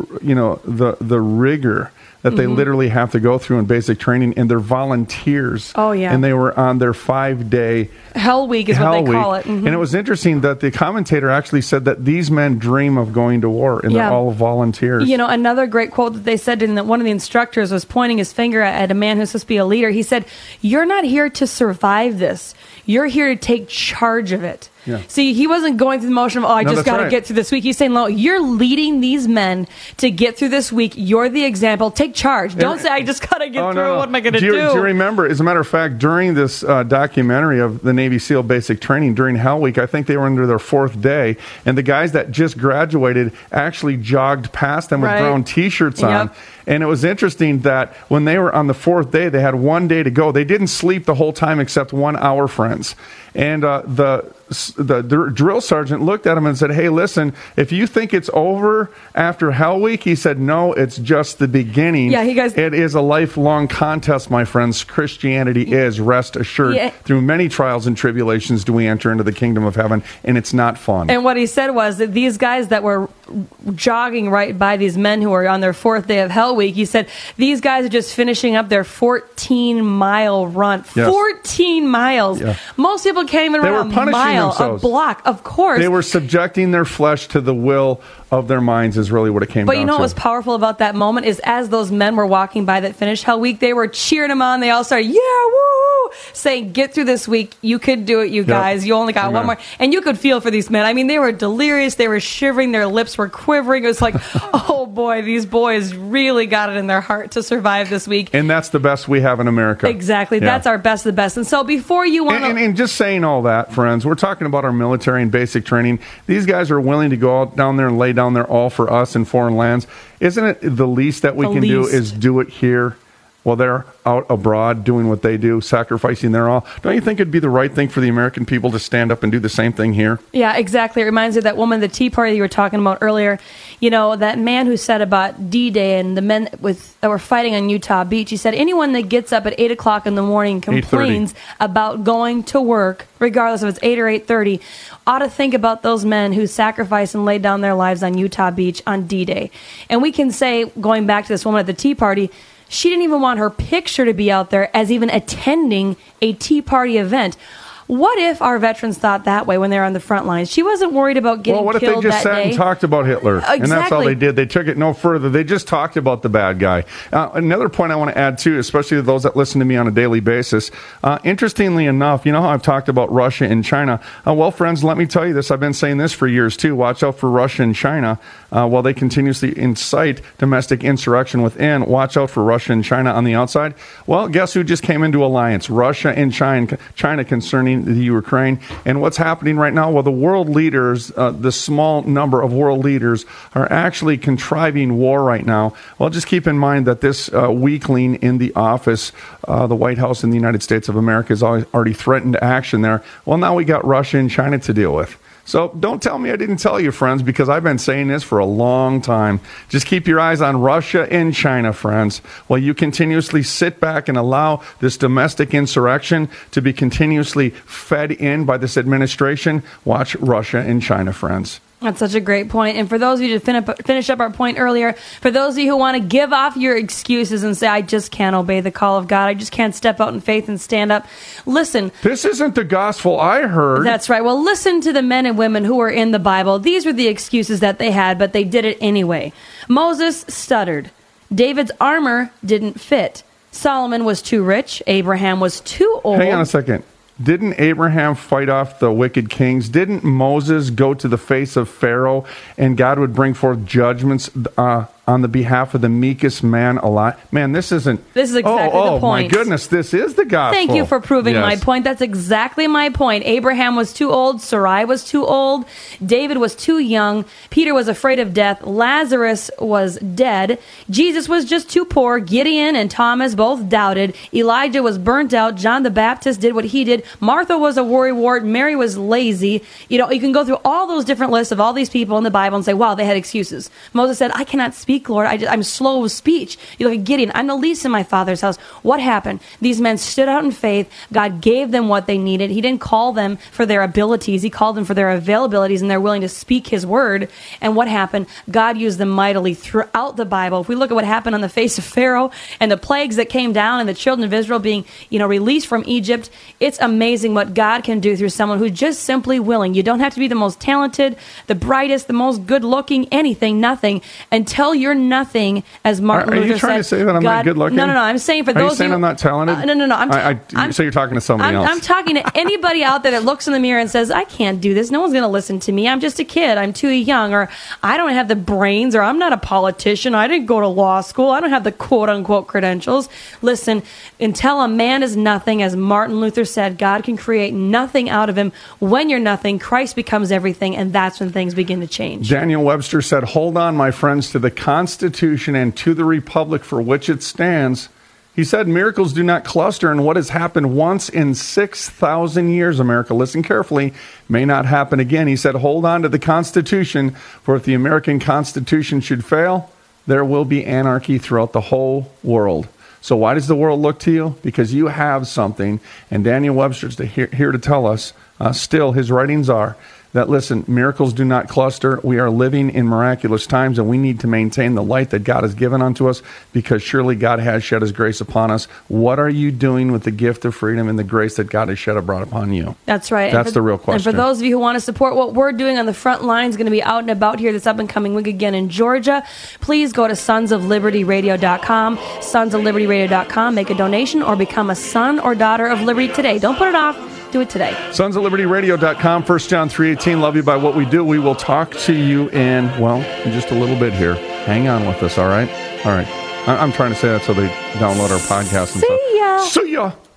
rigor that they literally have to go through in basic training, and they're volunteers. Oh, yeah. And they were on their 5-day Hell Week is what they call it. Mm-hmm. And it was interesting that the commentator actually said that these men dream of going to war, and they're all volunteers. Another great quote that they said in that one of the instructors was pointing his finger at a man who's supposed to be a leader. He said, you're not here to survive this. You're here to take charge of it. Yeah. See, he wasn't going through the motion of, I just got to get through this week. He's saying, no, you're leading these men to get through this week. You're the example. Take charge. Don't say, I just got to get through. No. What am I going to do? Do you remember, as a matter of fact, during this documentary of the Navy SEAL basic training during Hell Week, I think they were under their 4th day, and the guys that just graduated actually jogged past them with brown T-shirts on. And it was interesting that when they were on the 4th day, they had 1 day to go. They didn't sleep the whole time except 1 hour, friends. And the drill sergeant looked at him and said, hey, listen, if you think it's over after Hell Week, he said, no, it's just the beginning. Yeah, it is a lifelong contest, my friends. Christianity is, rest assured. Yeah. Through many trials and tribulations do we enter into the kingdom of heaven, and it's not fun. And what he said was that these guys that were jogging right by these men who were on their 4th day of Hell Week, he said, these guys are just finishing up their 14-mile run. Yes. 14 miles. Yeah. Most people can't even run a mile, a block. Of course. They were subjecting their flesh to the will of their minds is really what it came down to. But you know what was powerful about that moment is as those men were walking by that finished Hell Week, they were cheering them on. They all started, yeah, woo, saying, get through this week. You could do it, you guys. You only got one more. And you could feel for these men. I mean, they were delirious. They were shivering. Their lips were quivering. It was like, oh boy, these boys really got it in their heart to survive this week. And that's the best we have in America. Exactly. Yeah. That's our best of the best. And so before you want to... And just saying all that, friends, we're talking about our military and basic training. These guys are willing to go out down there and lay down their all for us in foreign lands. Isn't it the least that we can do is do it here while they're out abroad doing what they do, sacrificing their all? Don't you think it'd be the right thing for the American people to stand up and do the same thing here? Yeah, exactly. It reminds me of that woman, the Tea Party you were talking about earlier. That man who said about D-Day and the men that were fighting on Utah Beach, he said anyone that gets up at 8 o'clock in the morning complains about going to work, regardless if it's 8 or 8:30, ought to think about those men who sacrificed and laid down their lives on Utah Beach on D-Day. And we can say, going back to this woman at the Tea Party, she didn't even want her picture to be out there as even attending a Tea Party event. What if our veterans thought that way when they were on the front lines? She wasn't worried about getting killed that day. Well, what if they just sat and talked about Hitler? Exactly. And that's all they did. They took it no further. They just talked about the bad guy. Another point I want to add, too, especially to those that listen to me on a daily basis, interestingly enough, you know how I've talked about Russia and China? Well, friends, let me tell you this. I've been saying this for years, too. Watch out for Russia and China. While they continuously incite domestic insurrection within, watch out for Russia and China on the outside. Well, guess who just came into alliance? Russia and China concerning the Ukraine. And what's happening right now? Well, the world leaders, the small number of world leaders, are actually contriving war right now. Well, just keep in mind that this weakling in the office, the White House in the United States of America, has already threatened action there. Well, now we got Russia and China to deal with. So don't tell me I didn't tell you, friends, because I've been saying this for a long time. Just keep your eyes on Russia and China, friends, while you continuously sit back and allow this domestic insurrection to be continuously fed in by this administration. Watch Russia and China, friends. That's such a great point. And for those of you to finish up our point earlier, for those of you who want to give off your excuses and say, I just can't obey the call of God, I just can't step out in faith and stand up, listen. This isn't the gospel I heard. That's right. Well, listen to the men and women who were in the Bible. These were the excuses that they had, but they did it anyway. Moses stuttered. David's armor didn't fit. Solomon was too rich. Abraham was too old. Hang on a second. Didn't Abraham fight off the wicked kings? Didn't Moses go to the face of Pharaoh and God would bring forth judgments on the behalf of the meekest man alive? Man, this is exactly the point. Oh, my goodness, this is the gospel. Thank you for proving my point. That's exactly my point. Abraham was too old. Sarai was too old. David was too young. Peter was afraid of death. Lazarus was dead. Jesus was just too poor. Gideon and Thomas both doubted. Elijah was burnt out. John the Baptist did what he did. Martha was a worrywart. Mary was lazy. You know, you can go through all those different lists of all these people in the Bible and say, wow, they had excuses. Moses said, I cannot speak, Lord. I'm slow of speech. You look at Gideon. I'm the least in my father's house. What happened? These men stood out in faith. God gave them what they needed. He didn't call them for their abilities. He called them for their availabilities, and they're willing to speak his word. And what happened? God used them mightily throughout the Bible. If we look at what happened on the face of Pharaoh and the plagues that came down and the children of Israel being, released from Egypt, it's amazing what God can do through someone who's just simply willing. You don't have to be the most talented, the brightest, the most good-looking, anything, nothing, until you're nothing, as Martin Luther said. Are you trying to say that I'm not good-looking? No. I'm saying for those of you... Are you saying I'm not talented? No. So you're talking to somebody else. I'm talking to anybody out there that looks in the mirror and says, I can't do this. No one's going to listen to me. I'm just a kid. I'm too young. Or I don't have the brains. Or I'm not a politician. I didn't go to law school. I don't have the quote-unquote credentials. Listen, until a man is nothing, as Martin Luther said, God can create nothing out of him. When you're nothing, Christ becomes everything, and that's when things begin to change. Daniel Webster said, hold on, my friends, to the Constitution and to the Republic for which it stands. He said, miracles do not cluster, and what has happened once in 6,000 years, America, listen carefully, may not happen again. He said, hold on to the Constitution, for if the American Constitution should fail, there will be anarchy throughout the whole world. So why does the world look to you? Because you have something, and Daniel Webster's here to tell us, still his writings are, that, listen, miracles do not cluster. We are living in miraculous times, and we need to maintain the light that God has given unto us, because surely God has shed his grace upon us. What are you doing with the gift of freedom and the grace that God has shed abroad upon you? That's right. That's the real question. And for those of you who want to support what we're doing on the front lines, going to be out and about here this up and coming week again in Georgia, please go to sonsoflibertyradio.com, sonsoflibertyradio.com, make a donation, or become a son or daughter of Liberty today. Don't put it off. Do it today. Sonsoflibertyradio.com, 1 John 3:18. Love you by what we do. We will talk to you in just a little bit here. Hang on with us, all right? All right. I'm trying to say that so they download our podcast and stuff. See ya. See ya.